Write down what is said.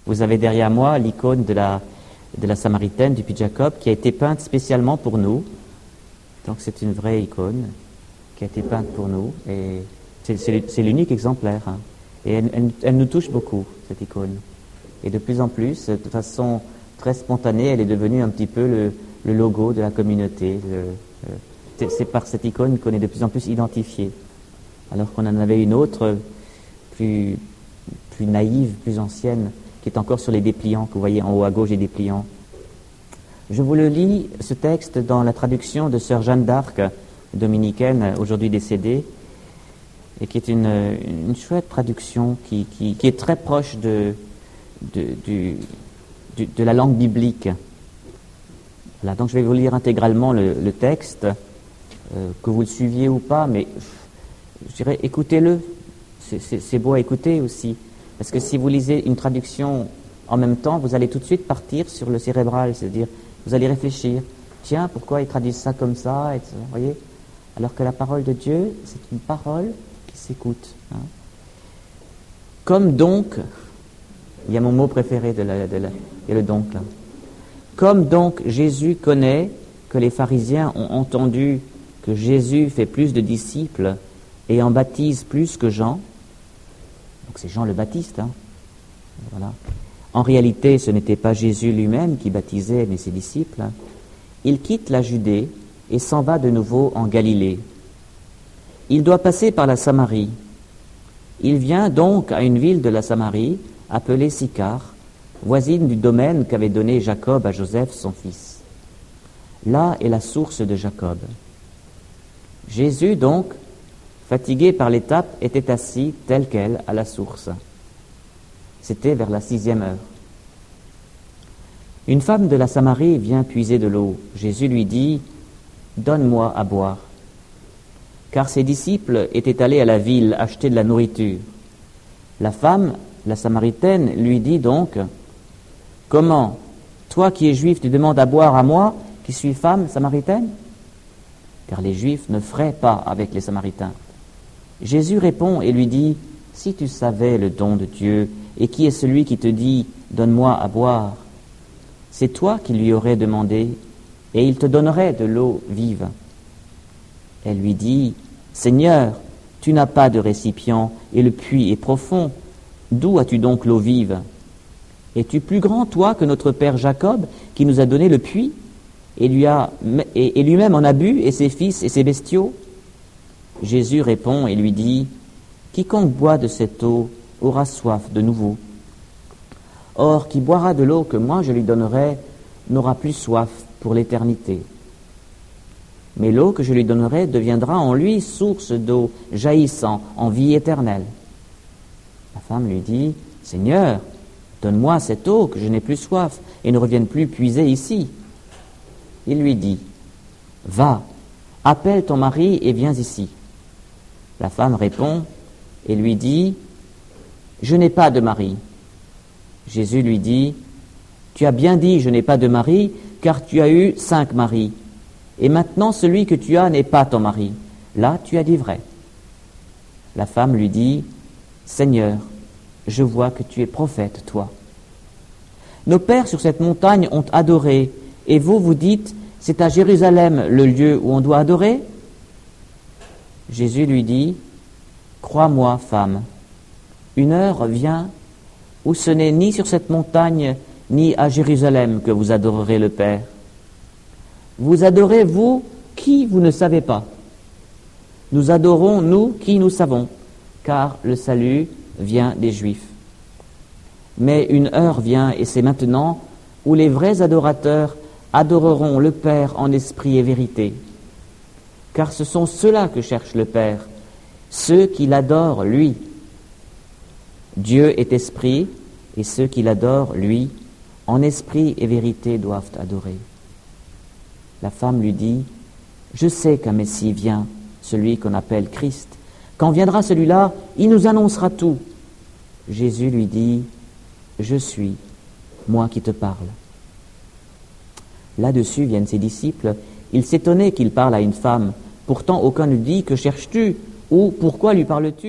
Vous avez derrière moi l'icône de la Samaritaine du Puy de Jacob qui a été peinte spécialement pour nous. Donc c'est une vraie icône qui a été peinte pour nous. Et c'est l'unique exemplaire. Hein. Et elle nous touche beaucoup, cette icône. Et de plus en plus, de façon très spontanée, elle est devenue un petit peu le logo de la communauté. C'est par cette icône qu'on est de plus en plus identifié. Alors qu'on en avait une autre, plus naïve, plus ancienne, qui est encore sur les dépliants, que vous voyez en haut à gauche des dépliants. Je vous le lis, ce texte, dans la traduction de sœur Jeanne d'Arc, dominicaine, aujourd'hui décédée, et qui est une chouette traduction qui est très proche de la langue biblique. Voilà, donc je vais vous lire intégralement le texte, que vous le suiviez ou pas, mais je dirais écoutez-le, c'est beau à écouter aussi, parce que si vous lisez une traduction en même temps, vous allez tout de suite partir sur le cérébral, c'est-à-dire vous allez réfléchir, tiens, pourquoi ils traduisent ça comme ça, etc. Vous voyez, alors que la parole de Dieu, c'est une parole qui s'écoute. Hein. Comme donc, il y a mon mot préféré il y a le donc là. Comme donc Jésus connaît que les pharisiens ont entendu que Jésus fait plus de disciples et en baptise plus que Jean, donc c'est Jean le Baptiste, hein. Voilà. En réalité, ce n'était pas Jésus lui-même qui baptisait, mais ses disciples. Il quitte la Judée et s'en va de nouveau en Galilée. Il doit passer par la Samarie. Il vient donc à une ville de la Samarie, appelée Sychar, voisine du domaine qu'avait donné Jacob à Joseph, son fils. Là est la source de Jacob. Jésus, donc, fatigué par l'étape, était assis tel quel à la source. C'était vers la 6e heure. Une femme de la Samarie vient puiser de l'eau. Jésus lui dit « Donne-moi à boire. » Car ses disciples étaient allés à la ville acheter de la nourriture. La femme, la Samaritaine, lui dit donc « Comment, toi qui es juif, tu demandes à boire à moi, qui suis femme samaritaine ?» Car les Juifs ne fraient pas avec les Samaritains. Jésus répond et lui dit « Si tu savais le don de Dieu, et qui est celui qui te dit « Donne-moi à boire », c'est toi qui lui aurais demandé, et il te donnerait de l'eau vive. Elle lui dit « Seigneur, tu n'as pas de récipient, et le puits est profond. D'où as-tu donc l'eau vive? Es-tu plus grand, toi, que notre père Jacob, qui nous a donné le puits, et lui-même en a bu, et ses fils et ses bestiaux ?» Jésus répond et lui dit « Quiconque boit de cette eau aura soif de nouveau. Or, qui boira de l'eau que moi je lui donnerai n'aura plus soif pour l'éternité. Mais l'eau que je lui donnerai deviendra en lui source d'eau jaillissant en vie éternelle. » La femme lui dit « Seigneur, donne-moi cette eau que je n'ai plus soif et ne revienne plus puiser ici. » Il lui dit « Va, appelle ton mari et viens ici. » La femme répond et lui dit « Je n'ai pas de mari. » Jésus lui dit « Tu as bien dit, je n'ai pas de mari, car tu as eu 5 maris. Et maintenant, celui que tu as n'est pas ton mari. Là, tu as dit vrai. » La femme lui dit « Seigneur, je vois que tu es prophète, toi. Nos pères sur cette montagne ont adoré, et vous, vous dites, c'est à Jérusalem le lieu où on doit adorer ?» Jésus lui dit « Crois-moi, femme, une heure vient où ce n'est ni sur cette montagne, ni à Jérusalem que vous adorerez le Père. Vous adorez, vous, qui vous ne savez pas. Nous adorons, nous, qui nous savons, car le salut vient des Juifs. Mais une heure vient, et c'est maintenant, où les vrais adorateurs adoreront le Père en esprit et vérité. Car ce sont ceux-là que cherche le Père, ceux qui l'adorent, lui. Dieu est esprit, et ceux qui l'adorent, lui, en esprit et vérité doivent adorer. » La femme lui dit « Je sais qu'un Messie vient, celui qu'on appelle Christ. Quand viendra celui-là, il nous annoncera tout. » Jésus lui dit « Je suis, moi qui te parle. » Là-dessus viennent ses disciples. Ils s'étonnaient qu'il parle à une femme. Pourtant, aucun ne dit « Que cherches-tu » ou « Pourquoi lui parles-tu »